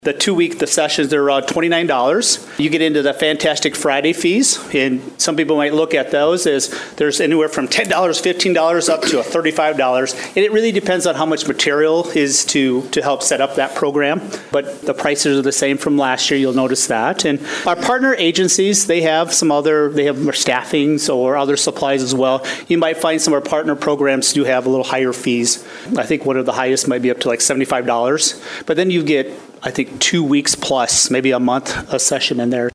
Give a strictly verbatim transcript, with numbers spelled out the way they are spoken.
The two-week, the sessions, they're around twenty-nine dollars. You get into the Fantastic Friday fees, and some people might look at those as there's anywhere from ten dollars, fifteen dollars up to thirty-five dollars. And it really depends on how much material is to, to help set up that program. But the prices are the same from last year, you'll notice that. And our partner agencies, they have some other, they have more staffings or other supplies as well. You might find some of our partner programs do have a little higher fees. I think one of the highest might be up to like seventy-five dollars. But then you get, I think, two weeks plus, maybe a month, a session in there.